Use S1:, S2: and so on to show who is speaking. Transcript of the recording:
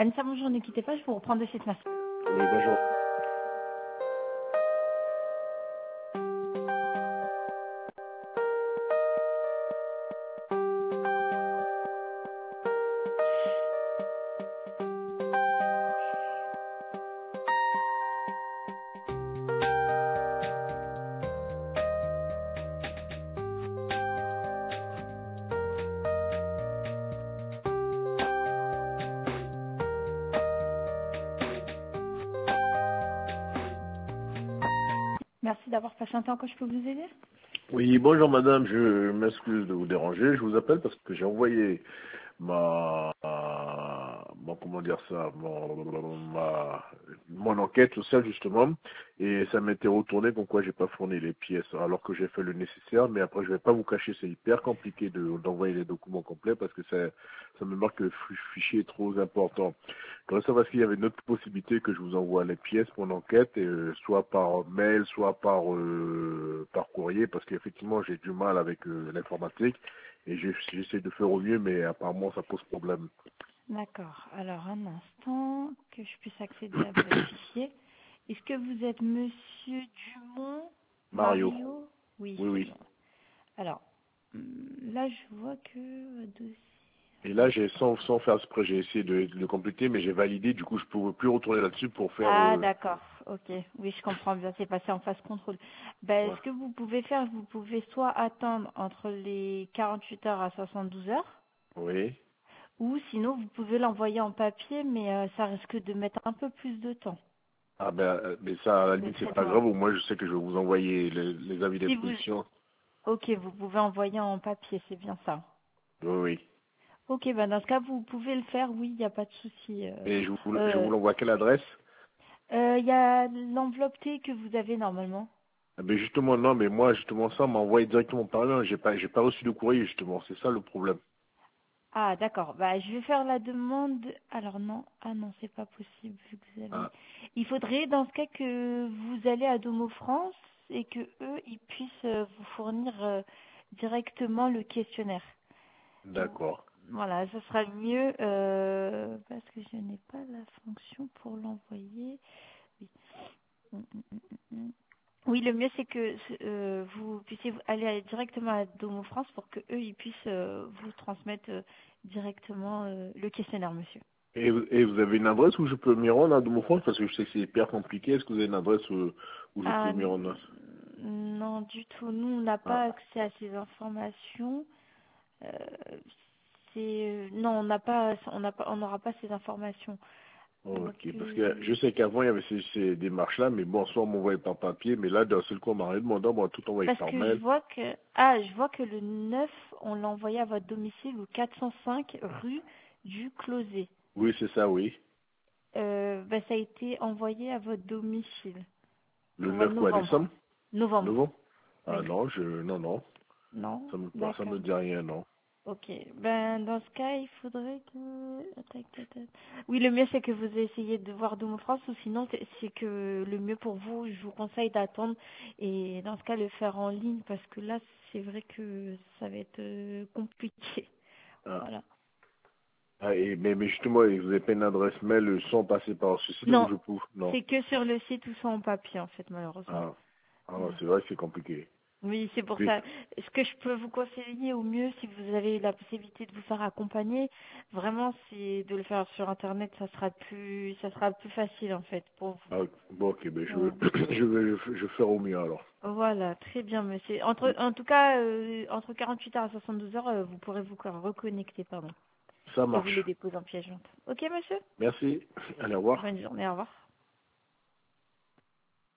S1: Anissa, bonjour, ne quittez pas, je vous reprends de suite, merci.
S2: Oui, bonjour.
S1: Merci d'avoir patienté encore, je peux vous aider?
S2: Oui, bonjour madame, je m'excuse de vous déranger. Je vous appelle parce que j'ai envoyé comment dire ça, mon enquête sociale justement, et ça m'était retourné comme quoi j'ai pas fourni les pièces alors que j'ai fait le nécessaire, mais après je vais pas vous cacher, c'est hyper compliqué d'envoyer les documents complets parce que ça me marque que le fichier est trop important. Je voudrais savoir s'il y avait une autre possibilité que je vous envoie les pièces pour l'enquête, soit par mail, soit par courrier, parce qu'effectivement j'ai du mal avec l'informatique et j'essaie de faire au mieux, mais apparemment ça pose problème.
S1: D'accord, alors un instant, que je puisse accéder à votre fichier. Est-ce que vous êtes Monsieur Dumont
S2: Mario,
S1: Mario? Oui,
S2: oui,
S1: c'est
S2: oui.
S1: bon. Alors, là je vois que votre dossier...
S2: Et là, sans faire exprès, j'ai essayé de le compléter, mais j'ai validé, du coup, je ne pouvais plus retourner là-dessus pour faire...
S1: Ah, d'accord, ok. Oui, je comprends bien, c'est passé en phase contrôle. Ben,
S2: ouais.
S1: ce que vous pouvez faire, vous pouvez soit attendre entre les 48 heures à 72 heures,
S2: Oui.
S1: ou sinon vous pouvez l'envoyer en papier, mais ça risque de mettre un peu plus de temps,
S2: Ah ben, mais ça, à la
S1: le
S2: limite, c'est pas
S1: traitement.
S2: grave. Moi, je sais que je vais vous envoyer les avis
S1: Si vous...
S2: d'exposition.
S1: Ok, vous pouvez envoyer en papier, c'est bien ça.
S2: Oui, oui.
S1: Ok, ben dans ce cas, vous pouvez le faire, oui, il n'y a pas de souci.
S2: Et je vous l'envoie à quelle adresse?
S1: Il y a l'enveloppe T que vous avez normalement.
S2: Ah ben justement, non, mais moi, justement, ça, on m'a envoyé directement par mail. J'ai pas reçu de courrier, justement. C'est ça le problème.
S1: Ah, d'accord. Bah, je vais faire la demande. Alors non, ah non, c'est pas possible vu que vous avez.
S2: Ah,
S1: Il faudrait dans ce cas que vous allez à Domo France et que eux, ils puissent vous fournir directement le questionnaire.
S2: d'accord.
S1: Voilà, ce sera mieux parce que je n'ai pas la fonction pour l'envoyer. Oui. Mm, mm, mm, mm, mm. Oui, le mieux c'est que vous puissiez aller directement à Domo France pour que eux ils puissent vous transmettre directement le questionnaire, monsieur.
S2: Et vous avez une adresse où je peux m'y rendre à Domofrance? Parce que je sais que c'est hyper compliqué. Est-ce que vous avez une adresse où je peux
S1: Ah
S2: m'y rendre?
S1: non, du tout. Nous, on n'a
S2: Ah.
S1: pas accès à ces informations. Euh, non, on n'aura pas ces informations. Donc
S2: Ok, parce que je sais qu'avant il y avait ces démarches-là, mais bon, soit on m'envoyait par papier, mais là d'un seul coup on m'a demandé, on m'a tout envoyé
S1: parce
S2: par
S1: que je
S2: mail.
S1: vois que le 9, on l'a envoyé à votre domicile au 405 rue du Closet.
S2: Oui, c'est ça, oui.
S1: Ça a été envoyé à votre domicile
S2: Le
S1: au mois
S2: 9
S1: de
S2: quoi,
S1: novembre.
S2: décembre?
S1: Novembre,
S2: Novembre? Ah
S1: oui.
S2: non, non,
S1: Non?
S2: ça
S1: D'accord.
S2: me dit rien, non.
S1: Ok. Ben, dans ce cas, il faudrait que... Tac, tac, tac. Oui, le mieux, c'est que vous essayez de voir Domo France, ou sinon, c'est que le mieux pour vous, je vous conseille d'attendre et dans ce cas, le faire en ligne, parce que là, c'est vrai que ça va être compliqué.
S2: Ah,
S1: Voilà.
S2: mais justement, vous n'avez pas une adresse mail sans passer par ce site où
S1: Non,
S2: je peux? Non.
S1: c'est que sur le site ou soit en papier, en fait, malheureusement.
S2: Ah, ah non,
S1: Ouais.
S2: c'est vrai que c'est compliqué.
S1: Oui, c'est pour
S2: Oui.
S1: ça. Ce que je peux vous conseiller au mieux, si vous avez la possibilité de vous faire accompagner, vraiment, c'est de le faire sur Internet. Ça sera plus facile en fait pour vous.
S2: Ah, bon, ok, ben
S1: Voilà.
S2: je vais faire au mieux alors.
S1: Voilà, très bien, monsieur. En tout cas, entre 48 heures et 72 heures, vous pourrez vous reconnecter, pardon,
S2: Ça
S1: et vous les
S2: marche.
S1: déposer en pièce jointe. Ok, monsieur?
S2: Merci. Allez, au revoir.
S1: Bonne journée, au revoir.